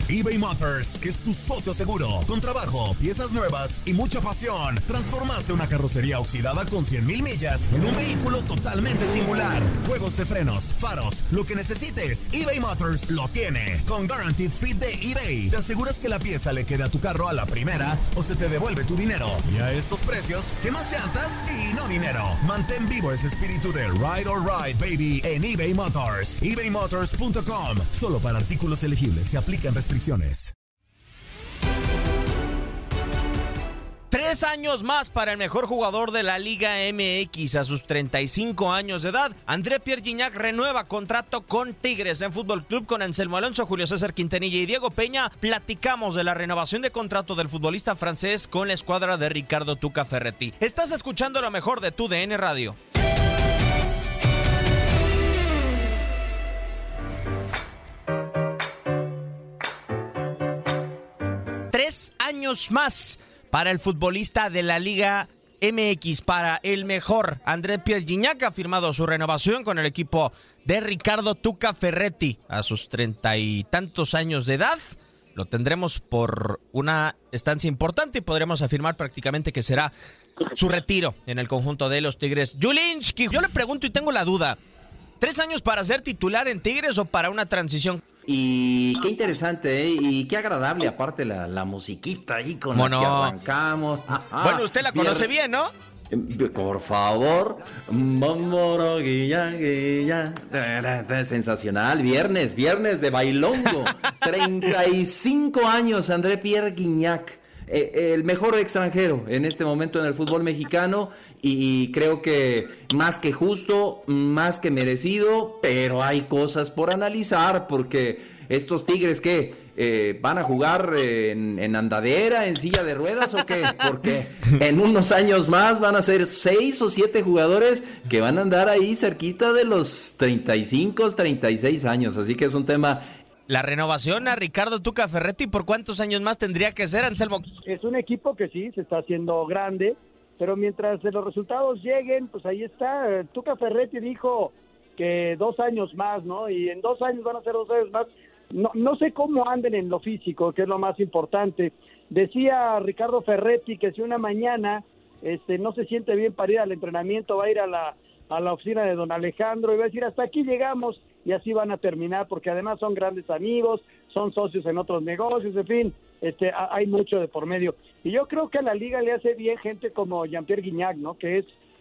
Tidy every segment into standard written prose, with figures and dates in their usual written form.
eBay Motors es tu socio seguro. Con trabajo, piezas nuevas y mucha pasión, transformaste una carrocería oxidada con 100,000 millas en un vehículo totalmente singular. Juegos de frenos, faros, lo que necesites, eBay Motors lo tiene. Con Guaranteed Fit de eBay, te aseguras que la pieza le quede a tu carro a la primera o se te devuelve tu dinero. Y a estos precios, ¿qué más llantas y no dinero? Mantén vivo ese espíritu de Ride or Ride, baby, en eBay Motors. ebaymotors.com. Solo para artículos elegibles se aplican restricciones. 3 años más para el mejor jugador de la Liga MX a sus 35 años de edad. André Pierre Gignac renueva contrato con Tigres en Fútbol Club. Con Anselmo Alonso, Julio César Quintanilla y Diego Peña platicamos de la renovación de contrato del futbolista francés con la escuadra de Ricardo Tuca Ferretti. Estás escuchando lo mejor de tu DN Radio. Años más para el futbolista de la Liga MX, para el mejor. André Pierre Gignac ha firmado su renovación con el equipo de Ricardo Tuca Ferretti a sus 30 y tantos años de edad. Lo tendremos por una estancia importante y podremos afirmar prácticamente que será su retiro en el conjunto de los Tigres. Julinski, yo le pregunto y tengo la duda, ¿3 años para ser titular en Tigres o para una transición? Y qué interesante, ¿eh? Y qué agradable, aparte la musiquita ahí con la que arrancamos. Bueno, usted la conoce bien, ¿no? Por favor. Sensacional, viernes de bailongo. 35 años, André Pierre Gignac. El mejor extranjero en este momento en el fútbol mexicano y creo que más que justo, más que merecido, pero hay cosas por analizar porque estos Tigres que van a jugar en andadera, en silla de ruedas o qué, porque en unos años más van a ser 6 o 7 jugadores que van a andar ahí cerquita de los 35, 36 años, así que es un tema. La renovación a Ricardo Tuca Ferretti, ¿por cuántos años más tendría que ser, Anselmo? Es un equipo que sí, se está haciendo grande, pero mientras los resultados lleguen, pues ahí está. Tuca Ferretti dijo que 2 años más, ¿no? Y en 2 años van a ser 2 años más. No sé cómo anden en lo físico, que es lo más importante. Decía Ricardo Ferretti que si una mañana no se siente bien para ir al entrenamiento, va a ir a la oficina de don Alejandro y va a decir, hasta aquí llegamos, y así van a terminar, porque además son grandes amigos, son socios en otros negocios, en fin, hay mucho de por medio. Y yo creo que a la liga le hace bien gente como Jean-Pierre Gignac, ¿no? Que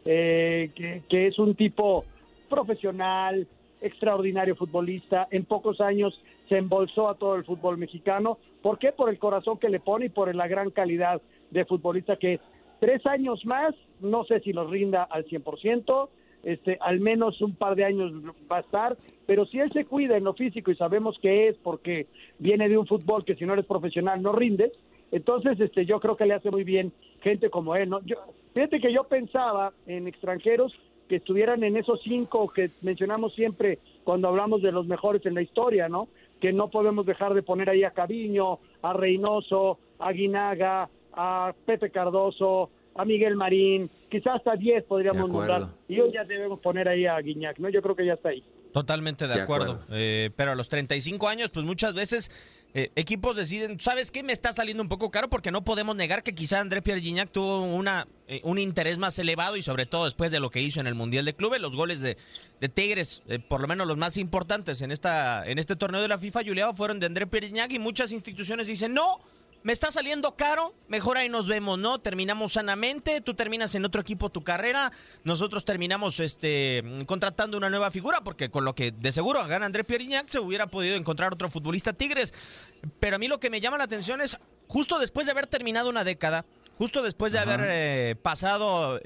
es un tipo profesional, extraordinario futbolista, en pocos años se embolsó a todo el fútbol mexicano. ¿Por qué? Por el corazón que le pone y por la gran calidad de futbolista que es. 3 años más, no sé si los rinda al 100%, al menos un par de años va a estar, pero si él se cuida en lo físico y sabemos que es porque viene de un fútbol que si no eres profesional no rindes, entonces yo creo que le hace muy bien gente como él, ¿no? Fíjate que yo pensaba en extranjeros que estuvieran en esos 5 que mencionamos siempre cuando hablamos de los mejores en la historia, ¿no? Que no podemos dejar de poner ahí a Caviño, a Reynoso, a Guinaga, a Pepe Cardoso, a Miguel Marín, quizás hasta 10 podríamos nombrar, y hoy ya debemos poner ahí a Gignac, ¿no? Yo creo que ya está ahí. Totalmente de acuerdo. Pero a los 35 años, pues muchas veces equipos deciden, ¿sabes qué? Me está saliendo un poco caro, porque no podemos negar que quizá André Pierre Gignac tuvo un interés más elevado, y sobre todo después de lo que hizo en el Mundial de Clubes, los goles de Tigres, por lo menos los más importantes en este torneo de la FIFA, Juliado, fueron de André Pierre Gignac, y muchas instituciones dicen, no, me está saliendo caro, mejor ahí nos vemos, ¿no? Terminamos sanamente, tú terminas en otro equipo tu carrera, nosotros terminamos contratando una nueva figura, porque con lo que de seguro gana André Pierre Gignac se hubiera podido encontrar otro futbolista Tigres. Pero a mí lo que me llama la atención es, justo después de haber terminado una década, justo después de haber pasado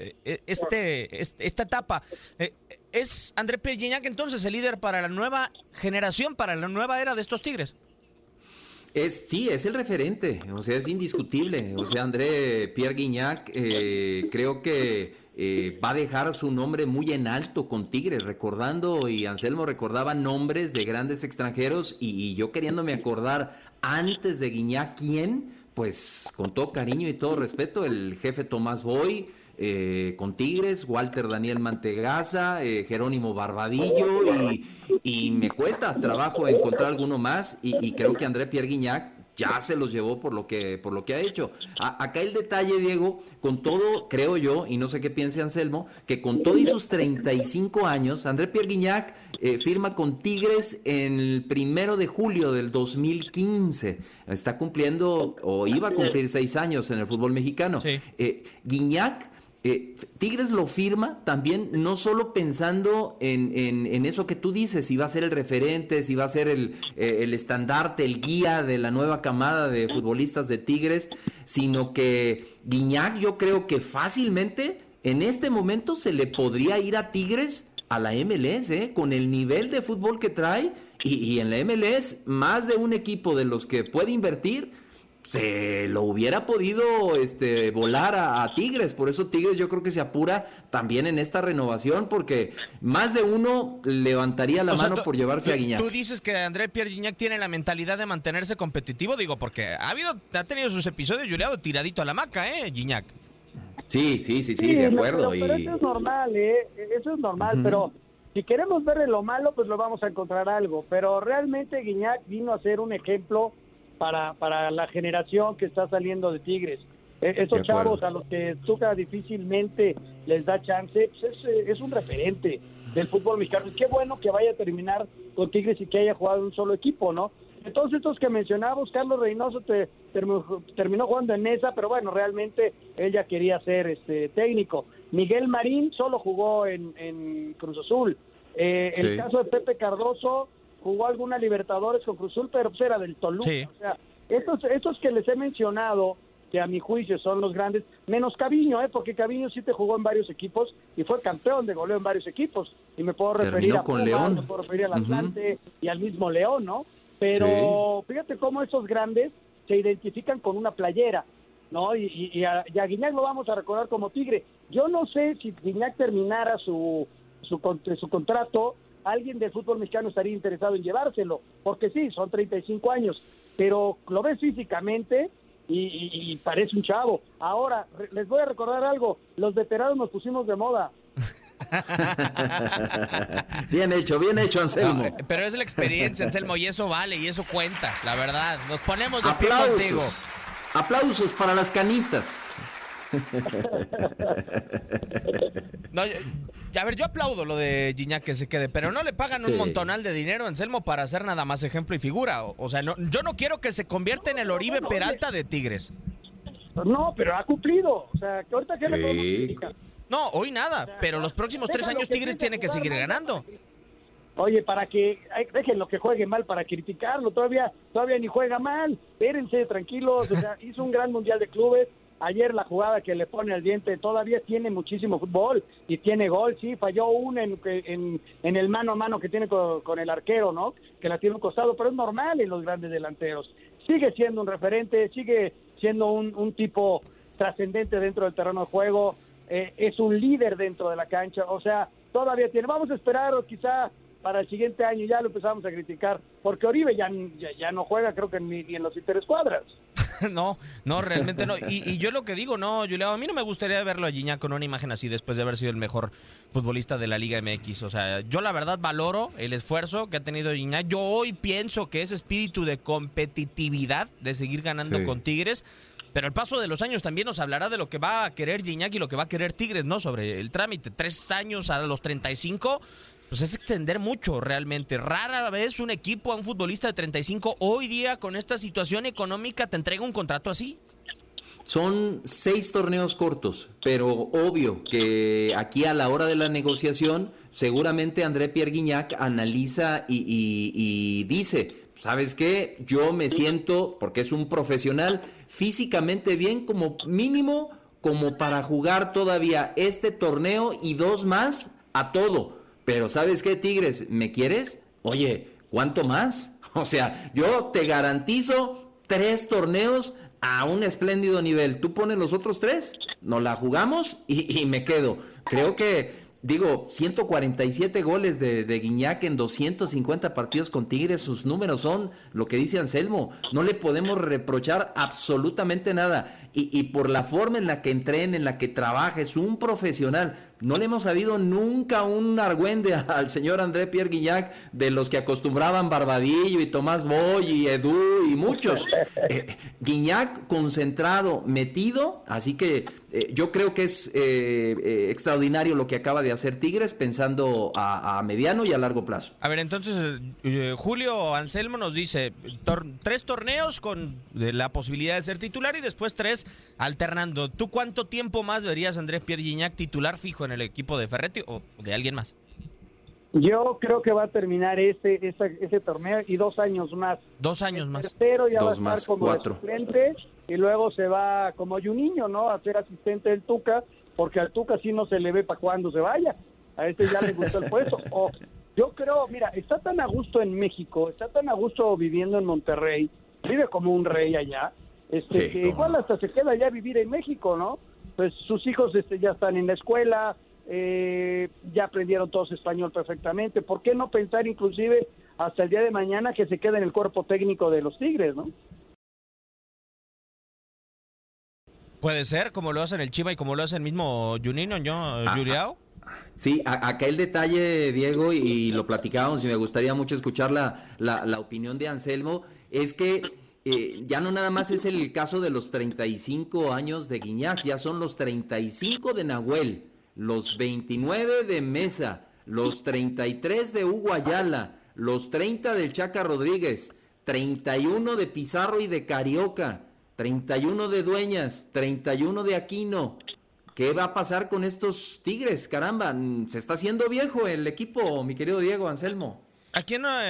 esta etapa, ¿es André Pierre Gignac entonces el líder para la nueva generación, para la nueva era de estos Tigres? Sí, es el referente, o sea, es indiscutible. O sea, André Pierre Gignac creo que va a dejar su nombre muy en alto con Tigres, recordando, y Anselmo recordaba nombres de grandes extranjeros, y yo queriéndome acordar antes de Gignac, ¿quién? Pues con todo cariño y todo respeto, el jefe Tomás Boy, con Tigres, Walter Daniel Mantegaza, Jerónimo Barbadillo, y me cuesta trabajo encontrar alguno más, y creo que André Pierre Gignac ya se los llevó por lo que ha hecho. Acá el detalle, Diego, con todo, creo yo, y no sé qué piense Anselmo, que con todo y sus 35 años, André Pierre Gignac firma con Tigres en el 1 de julio del 2015. Está cumpliendo, o iba a cumplir 6 años en el fútbol mexicano. Sí. Gignac, Tigres lo firma también no solo pensando en eso que tú dices, si va a ser el referente, si va a ser el estandarte, el guía de la nueva camada de futbolistas de Tigres, sino que Gignac, yo creo que fácilmente en este momento se le podría ir a Tigres a la MLS, con el nivel de fútbol que trae, y en la MLS más de un equipo de los que puede invertir se lo hubiera podido volar a Tigres. Por eso Tigres yo creo que se apura también en esta renovación, porque más de uno levantaría la mano por llevarse a Gignac. Tú dices que André Pierre Gignac tiene la mentalidad de mantenerse competitivo, digo, porque ha tenido sus episodios, Juliado, tiradito a la hamaca, ¿Gignac? Sí, de acuerdo. Pero eso es normal, eso es normal, pero si queremos verle lo malo, pues lo vamos a encontrar algo. Pero realmente Gignac vino a ser un ejemplo para la generación que está saliendo de Tigres. Esos chavos a los que Tuca difícilmente les da chance, pues es un referente del fútbol mexicano. Y qué bueno que vaya a terminar con Tigres y que haya jugado en un solo equipo, ¿no? Entonces, estos que mencionamos, Carlos Reynoso terminó jugando en esa, pero bueno, realmente él ya quería ser técnico. Miguel Marín solo jugó en Cruz Azul. El caso de Pepe Cardoso, jugó alguna Libertadores con Cruz Azul, pero pues era del Toluca. Sí. O sea, estos que les he mencionado, que a mi juicio son los grandes, menos Caviño, porque Caviño sí te jugó en varios equipos y fue campeón de goleo en varios equipos. Y me puedo referir a Pumas, León. Me puedo referir al Atlante y al mismo León, ¿no? Pero fíjate cómo esos grandes se identifican con una playera, ¿no? Y a Gignac lo vamos a recordar como Tigre. Yo no sé si Gignac terminara su contrato, alguien del fútbol mexicano estaría interesado en llevárselo, porque sí, son 35 años, pero lo ves físicamente y parece un chavo. Ahora, les voy a recordar algo, los veteranos nos pusimos de moda. Bien hecho, Anselmo. No, pero es la experiencia, Anselmo, y eso vale, y eso cuenta, la verdad. Nos ponemos de pie contigo. Aplausos para las canitas. No, a ver, yo aplaudo lo de Gignac que se quede, pero no le pagan un montonal de dinero, Anselmo, para hacer nada más ejemplo y figura. O sea, yo no quiero que se convierta en el Oribe Peralta de Tigres. No, pero ha cumplido. O sea, que ahorita que le podemos criticar. No, hoy nada, pero los próximos 3 años Tigres tiene que seguir ganando. Oye, para que déjenlo que juegue mal para criticarlo, todavía ni juega mal. Espérense, tranquilos. O sea, hizo un gran mundial de clubes. Ayer la jugada que le pone al diente, todavía tiene muchísimo fútbol y tiene gol, sí, falló una en el mano a mano que tiene con el arquero, ¿no? Que la tiene un costado, pero es normal en los grandes delanteros. Sigue siendo un referente, sigue siendo un tipo trascendente dentro del terreno de juego, es un líder dentro de la cancha, o sea, todavía tiene. Vamos a esperar quizá para el siguiente año, ya lo empezamos a criticar, porque Oribe ya no juega, creo que ni en los interescuadras. No, realmente no. Y yo lo que digo, no, Julián, a mí no me gustaría verlo a Gignac con una imagen así después de haber sido el mejor futbolista de la Liga MX. O sea, yo la verdad valoro el esfuerzo que ha tenido Gignac. Yo hoy pienso que ese espíritu de competitividad, de seguir ganando con Tigres, pero el paso de los años también nos hablará de lo que va a querer Gignac y lo que va a querer Tigres, ¿no? Sobre el trámite. 3 años a los 35... pues es extender mucho realmente. Rara vez un equipo, a un futbolista de 35, hoy día con esta situación económica, te entrega un contrato así. Son 6 torneos cortos, pero obvio que aquí a la hora de la negociación, seguramente André Pierre Gignac analiza y dice, ¿sabes qué? Yo me siento, porque es un profesional, físicamente bien como mínimo, como para jugar todavía este torneo y 2 más a todo. Pero ¿sabes qué, Tigres? ¿Me quieres? Oye, ¿cuánto más? O sea, yo te garantizo 3 torneos a un espléndido nivel. Tú pones los otros 3, nos la jugamos y me quedo. Creo que Digo, 147 goles de Gignac en 250 partidos con Tigres, sus números son lo que dice Anselmo, no le podemos reprochar absolutamente nada, y por la forma en la que entrena, en la que trabaja, es un profesional. No le hemos sabido nunca un argüende al señor André Pierre Gignac, de los que acostumbraban Barbadillo y Tomás Boy y Edu y muchos. Gignac concentrado, metido, así que yo creo que es extraordinario lo que acaba de hacer Tigres, pensando a mediano y a largo plazo. A ver, entonces, Julio Anselmo nos dice, 3 torneos con la posibilidad de ser titular y después 3 alternando. ¿Tú cuánto tiempo más verías a André Pierre Gignac titular fijo en el equipo de Ferretti o de alguien más? Yo creo que va a terminar ese torneo y 2 años más. 2 años el más. Tercero ya va a más, estar como 4. suplente y luego se va como Juninho, ¿no? A ser asistente del Tuca, porque al Tuca sí no se le ve para cuando se vaya. A este ya le gustó el puesto. Yo creo, mira, está tan a gusto en México, está tan a gusto viviendo en Monterrey, vive como un rey allá, que igual hasta se queda allá a vivir en México, ¿no? Pues sus hijos ya están en la escuela, ya aprendieron todos español perfectamente. ¿Por qué no pensar inclusive hasta el día de mañana que se quede en el cuerpo técnico de los Tigres, ¿no? Puede ser, como lo hacen el Chiva y como lo hace el mismo Juninho, Juliao. Sí, acá el detalle, Diego, y lo platicábamos y me gustaría mucho escuchar la opinión de Anselmo, es que ya no nada más es el caso de los 35 años de Gignac, ya son los 35 de Nahuel, los 29 de Mesa, los 33 de Hugo Ayala, los 30 del Chaca Rodríguez, 31 de Pizarro y de Carioca, 31 de Dueñas, 31 de Aquino. ¿Qué va a pasar con estos Tigres? Caramba, se está haciendo viejo el equipo, mi querido Diego, Anselmo. ¿A quién no?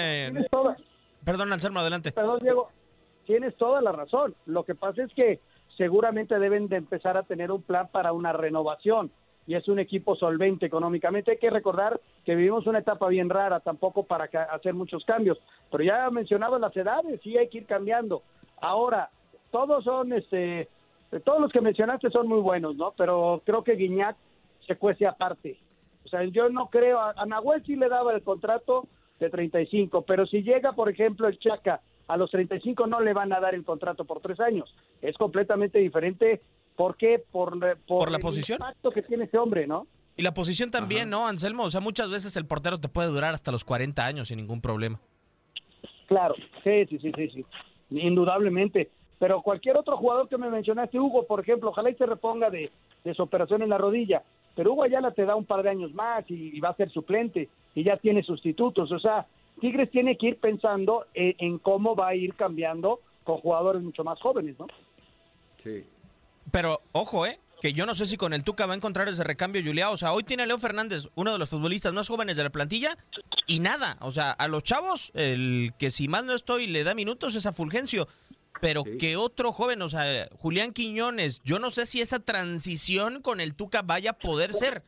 Perdón, Anselmo, adelante. Perdón, Diego, tienes toda la razón. Lo que pasa es que seguramente deben de empezar a tener un plan para una renovación, y es un equipo solvente económicamente. Hay que recordar que vivimos una etapa bien rara, tampoco para hacer muchos cambios, pero ya mencionaba las edades, sí hay que ir cambiando. Ahora, todos son todos los que mencionaste son muy buenos, ¿no? Pero creo que Gignac se cuece aparte. O sea, yo no creo, a Nahuel sí le daba el contrato de 35, pero si llega, por ejemplo, el Chaca a los 35 no le van a dar el contrato por 3 años. Es completamente diferente. ¿Por qué? Por la posición, el impacto que tiene ese hombre, ¿no? Y la posición también, ¿no, Anselmo? O sea, muchas veces el portero te puede durar hasta los 40 años sin ningún problema. Claro, sí. Indudablemente. Pero cualquier otro jugador que me mencionaste, Hugo, por ejemplo, ojalá y se reponga de su operación en la rodilla, pero Hugo Ayala te da un par de años más y va a ser suplente y ya tiene sustitutos. O sea, Tigres tiene que ir pensando en cómo va a ir cambiando con jugadores mucho más jóvenes, ¿no? Sí. Pero, ojo, que yo no sé si con el Tuca va a encontrar ese recambio, Juliao. O sea, hoy tiene a Leo Fernández, uno de los futbolistas más jóvenes de la plantilla, y nada. O sea, a los chavos, el que si mal no estoy le da minutos es a Fulgencio. Pero sí, que otro joven, o sea, Julián Quiñones, yo no sé si esa transición con el Tuca vaya a poder ser.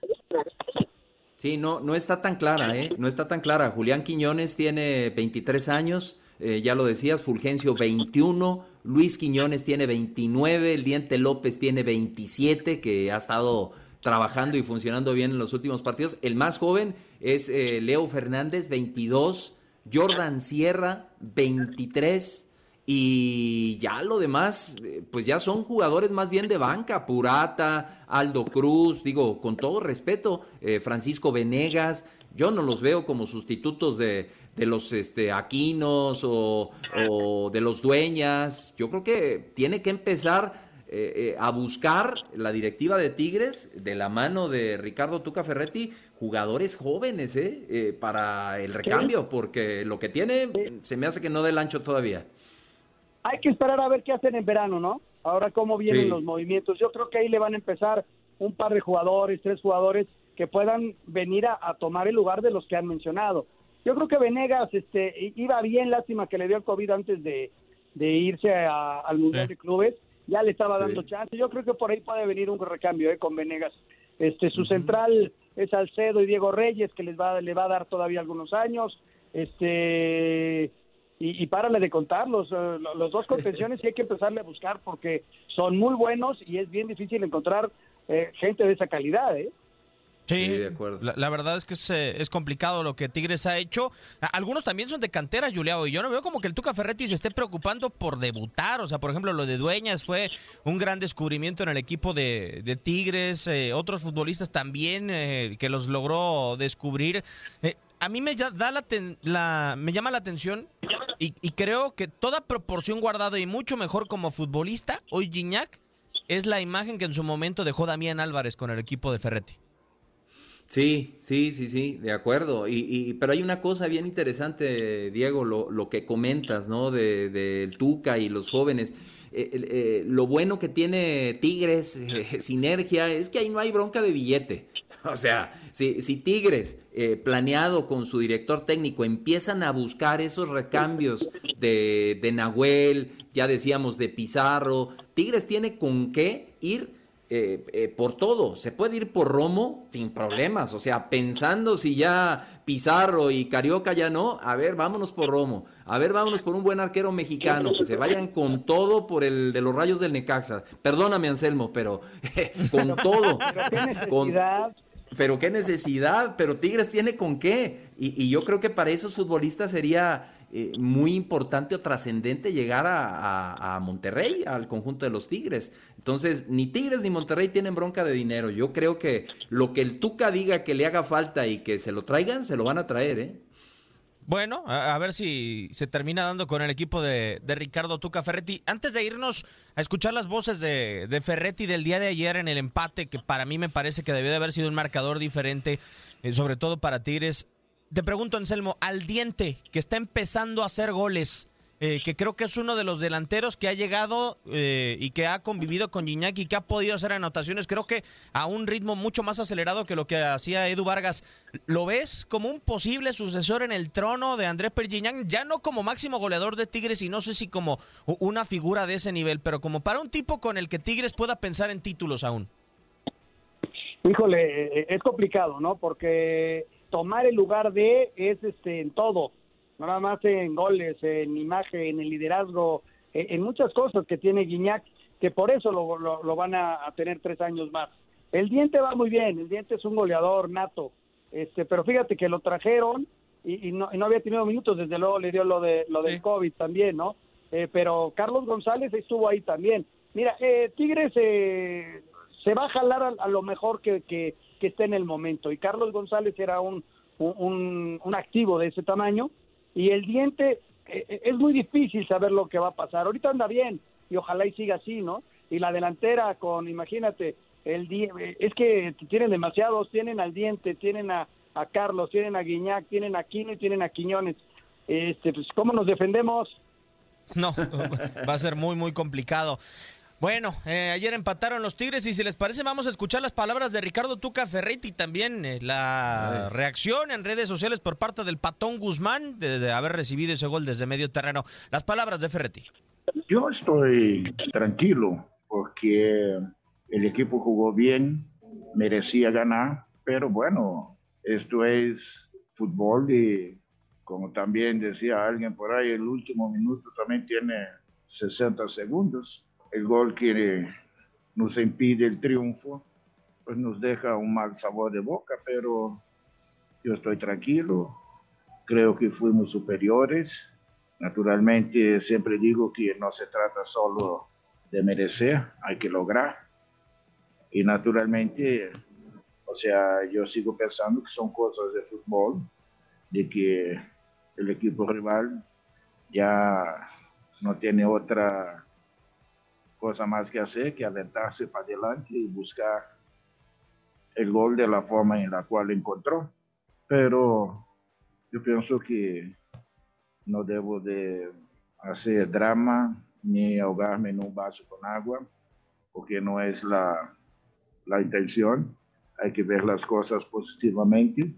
Sí, no está tan clara, no está tan clara. Julián Quiñones tiene 23 años, ya lo decías, Fulgencio 21, Luis Quiñones tiene 29, el Diente López tiene 27, que ha estado trabajando y funcionando bien en los últimos partidos. El más joven es Leo Fernández, 22, Jordan Sierra, 23, y ya lo demás, pues ya son jugadores más bien de banca, Purata, Aldo Cruz, digo, con todo respeto, Francisco Venegas, yo no los veo como sustitutos de los Aquinos o de los Dueñas. Yo creo que tiene que empezar a buscar la directiva de Tigres, de la mano de Ricardo Tuca Ferretti, jugadores jóvenes para el recambio, porque lo que tiene se me hace que no dé el ancho todavía. Hay que esperar a ver qué hacen en verano, ¿no? Ahora cómo vienen los movimientos. Yo creo que ahí le van a empezar un par de jugadores, 3 jugadores que puedan venir a tomar el lugar de los que han mencionado. Yo creo que Venegas iba bien, lástima que le dio el COVID antes de irse al Mundial de Clubes, ya le estaba dando chance. Yo creo que por ahí puede venir un recambio con Venegas. Su central es Salcedo y Diego Reyes, que le va a dar todavía algunos años. Y párale de contar, los 2 contenciones sí hay que empezarle a buscar porque son muy buenos y es bien difícil encontrar gente de esa calidad, Sí, de acuerdo. La verdad es que es complicado lo que Tigres ha hecho. Algunos también son de cantera, Juliao, y yo no veo como que el Tuca Ferretti se esté preocupando por debutar. O sea, por ejemplo, lo de Dueñas fue un gran descubrimiento en el equipo de Tigres. Otros futbolistas también que los logró descubrir. A mí me llama la atención y creo que toda proporción guardada y mucho mejor como futbolista, hoy Gignac es la imagen que en su momento dejó Damián Álvarez con el equipo de Ferretti. Sí, de acuerdo. Pero hay una cosa bien interesante, Diego, lo que comentas, ¿no? Del Tuca y los jóvenes. Lo bueno que tiene Tigres, sinergia, es que ahí no hay bronca de billete. O sea, si Tigres, planeado con su director técnico, empiezan a buscar esos recambios de Nahuel, ya decíamos de Pizarro, Tigres tiene con qué ir por todo. Se puede ir por Romo sin problemas, o sea, pensando si ya Pizarro y Carioca ya no, a ver, vámonos por Romo, a ver, vámonos por un buen arquero mexicano, que se vayan con todo por el de los Rayos del Necaxa. Perdóname, Anselmo, pero con todo. Pero qué necesidad, pero Tigres tiene con qué, y yo creo que para esos futbolistas sería muy importante o trascendente llegar a Monterrey, al conjunto de los Tigres. Entonces, ni Tigres ni Monterrey tienen bronca de dinero. Yo creo que lo que el Tuca diga que le haga falta y que se lo traigan, se lo van a traer, ¿eh? Bueno, a ver si se termina dando con el equipo de Ricardo Tuca Ferretti. Antes de irnos a escuchar las voces de Ferretti del día de ayer en el empate, que para mí me parece que debió de haber sido un marcador diferente, sobre todo para Tigres. Te pregunto, Anselmo, al Diente, que está empezando a hacer goles, que creo que es uno de los delanteros que ha llegado y que ha convivido con Gignac y que ha podido hacer anotaciones, creo que a un ritmo mucho más acelerado que lo que hacía Edu Vargas. ¿Lo ves como un posible sucesor en el trono de Andrés Pierre Gignac? Ya no como máximo goleador de Tigres y no sé si como una figura de ese nivel, pero como para un tipo con el que Tigres pueda pensar en títulos aún. Híjole, es complicado, ¿no? Porque tomar el lugar de es en todo, no nada más en goles, en imagen, en liderazgo, en muchas cosas que tiene Gignac, que por eso lo van a tener 3 años más. El Diente va muy bien, el Diente es un goleador nato, pero fíjate que lo trajeron y no había tenido minutos, desde luego le dio lo del COVID también, ¿no? Pero Carlos González estuvo ahí también. Mira, Tigres se va a jalar a lo mejor que esté en el momento, y Carlos González era un activo de ese tamaño, y el Diente es muy difícil saber lo que va a pasar. Ahorita anda bien y ojalá y siga así, ¿no? Y la delantera imagínate, es que tienen demasiados, tienen al Diente, tienen a Carlos, tienen a Gignac, tienen a Quino y tienen a Quiñones. Pues ¿cómo nos defendemos? No, va a ser muy, muy complicado. Bueno, ayer empataron los Tigres y si les parece vamos a escuchar las palabras de Ricardo Tuca Ferretti y también la reacción en redes sociales por parte del Patón Guzmán de haber recibido ese gol desde medio terreno. Las palabras de Ferretti. Yo estoy tranquilo porque el equipo jugó bien, merecía ganar, pero bueno, esto es fútbol y como también decía alguien por ahí, el último minuto también tiene 60 segundos. El gol que nos impide el triunfo, pues nos deja un mal sabor de boca, pero yo estoy tranquilo, creo que fuimos superiores. Naturalmente, siempre digo que no se trata solo de merecer, hay que lograr. Y naturalmente, o sea, yo sigo pensando que son cosas de fútbol, de que el equipo rival ya no tiene otra cosa más que hacer que aventarse para adelante y buscar el gol de la forma en la cual encontró. Pero yo pienso que no debo de hacer drama ni ahogarme en un vaso con agua, porque no es la intención. Hay que ver las cosas positivamente.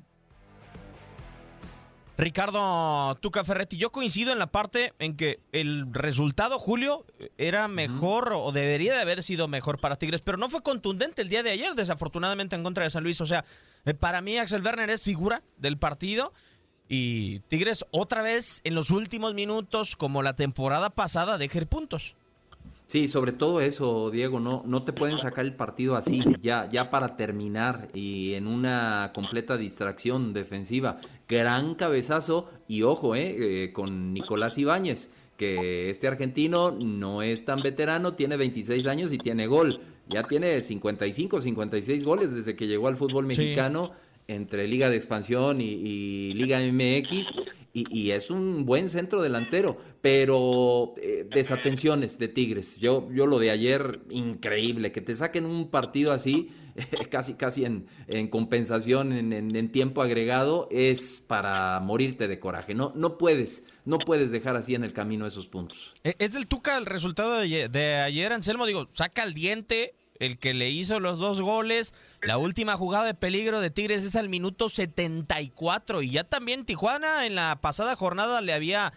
Ricardo Tuca Ferretti, yo coincido en la parte en que el resultado, Julio, era mejor o debería de haber sido mejor para Tigres, pero no fue contundente el día de ayer, desafortunadamente en contra de San Luis. O sea, para mí Axel Werner es figura del partido y Tigres otra vez en los últimos minutos, como la temporada pasada, deja ir puntos. Sí, sobre todo eso, Diego, no te pueden sacar el partido así, ya para terminar y en una completa distracción defensiva. Gran cabezazo y ojo, con Nicolás Ibáñez, que este argentino no es tan veterano, tiene 26 años y tiene gol. Ya tiene 55, 56 goles desde que llegó al fútbol mexicano. Sí. Entre Liga de Expansión y Liga MX, y es un buen centro delantero, pero desatenciones de Tigres. Yo lo de ayer, increíble, que te saquen un partido así, casi en compensación, en tiempo agregado, es para morirte de coraje. No puedes dejar así en el camino esos puntos. ¿Es del Tuca el resultado de ayer, Anselmo? Digo, saca el diente el que le hizo los 2 goles. La última jugada de peligro de Tigres es al minuto 74, y ya también Tijuana en la pasada jornada le había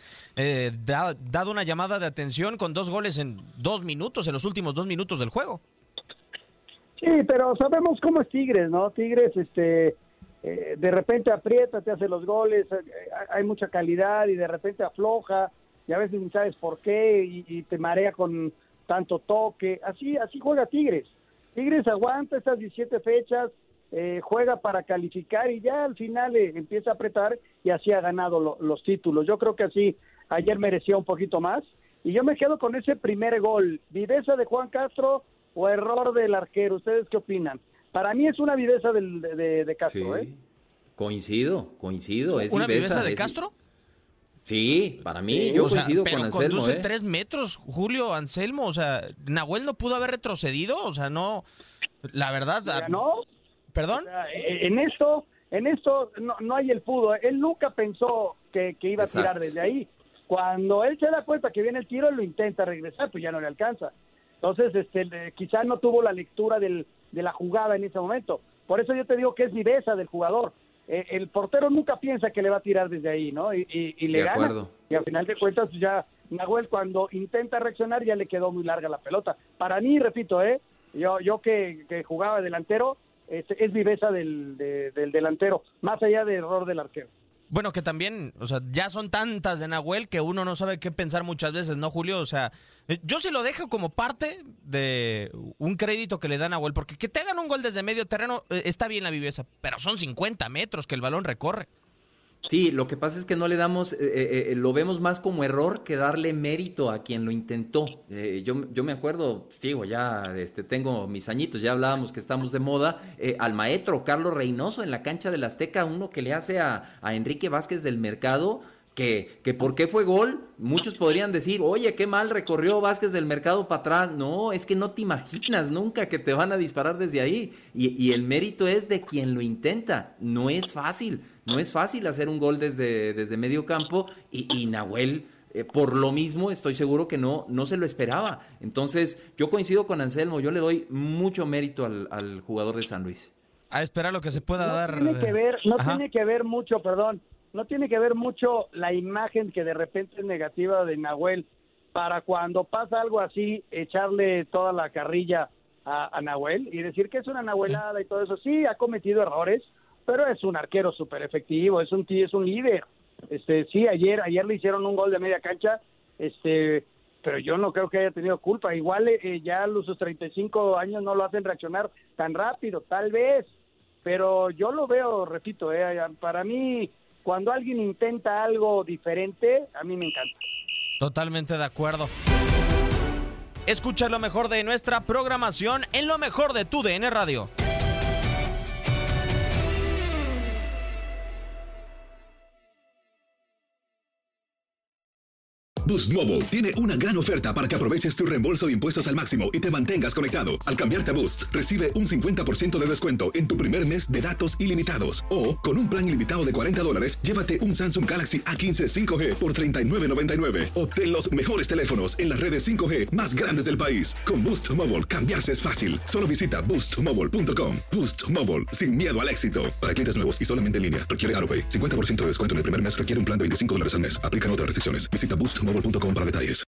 dado una llamada de atención con 2 goles en 2 minutos, en los últimos 2 minutos del juego. Sí, pero sabemos cómo es Tigres, ¿no? Tigres de repente aprieta, te hace los goles, hay mucha calidad, y de repente afloja, y a veces ni sabes por qué, y te marea con tanto toque. Así juega Tigres. Tigres aguanta estas 17 fechas, juega para calificar, y ya al final empieza a apretar, y así ha ganado los títulos. Yo creo que así ayer merecía un poquito más, y yo me quedo con ese primer gol. ¿Viveza de Juan Castro o error del arquero? ¿Ustedes qué opinan? Para mí es una viveza de Castro. Sí. Coincido. ¿Es una viveza de Castro? Sí, para mí, yo coincido con Anselmo. Pero conduce 3 metros, Julio, Anselmo, o sea, ¿Nahuel no pudo haber retrocedido? O sea, no, la verdad... ¿No? ¿Perdón? O sea, en esto no hay el pudo. Él nunca pensó que iba a tirar desde ahí. Cuando él se da cuenta que viene el tiro, él lo intenta regresar, pues ya no le alcanza. Entonces, quizás no tuvo la lectura de la jugada en ese momento. Por eso yo te digo que es viveza del jugador. El portero nunca piensa que le va a tirar desde ahí, ¿no? Y le gana. Acuerdo. Y al final de cuentas, ya Nahuel, cuando intenta reaccionar, ya le quedó muy larga la pelota. Para mí, repito, yo que jugaba delantero, es viveza del delantero, más allá del error del arquero. Bueno, que también, o sea, ya son tantas de Nahuel que uno no sabe qué pensar muchas veces, ¿no, Julio? O sea, yo sí lo dejo como parte de un crédito que le da Nahuel, porque que te hagan un gol desde medio terreno está bien la viveza, pero son 50 metros que el balón recorre. Sí, lo que pasa es que no le damos, lo vemos más como error que darle mérito a quien lo intentó. Yo me acuerdo, digo, ya tengo mis añitos, ya hablábamos que estamos de moda, al maestro Carlos Reynoso en la cancha del Azteca, uno que le hace a Enrique Vázquez del Mercado, que por qué fue gol. Muchos podrían decir, oye, qué mal recorrió Vázquez del Mercado para atrás. No, es que no te imaginas nunca que te van a disparar desde ahí. Y el mérito es de quien lo intenta. No es fácil hacer un gol desde medio campo, y Nahuel, por lo mismo, estoy seguro que no se lo esperaba. Entonces, yo coincido con Anselmo, yo le doy mucho mérito al jugador de San Luis. A esperar lo que se pueda dar. Tiene que ver mucho la imagen que de repente es negativa de Nahuel, para cuando pasa algo así, echarle toda la carrilla a Nahuel y decir que es una nahuelada y todo eso. Sí, ha cometido errores, pero es un arquero súper efectivo, es un líder. Sí, ayer le hicieron un gol de media cancha, pero yo no creo que haya tenido culpa. Igual ya a sus 35 años no lo hacen reaccionar tan rápido, tal vez, pero yo lo veo, repito, para mí, cuando alguien intenta algo diferente, a mí me encanta. Totalmente de acuerdo. Escucha lo mejor de nuestra programación en lo mejor de tu DN Radio. Boost Mobile tiene una gran oferta para que aproveches tu reembolso de impuestos al máximo y te mantengas conectado. Al cambiarte a Boost, recibe un 50% de descuento en tu primer mes de datos ilimitados. O, con un plan ilimitado de $40, llévate un Samsung Galaxy A15 5G por $39.99. Obtén los mejores teléfonos en las redes 5G más grandes del país. Con Boost Mobile, cambiarse es fácil. Solo visita boostmobile.com. Boost Mobile, sin miedo al éxito. Para clientes nuevos y solamente en línea, requiere AroPay. 50% de descuento en el primer mes, requiere un plan de $25 al mes. Aplican otras restricciones. Visita boostmobile.com para detalles.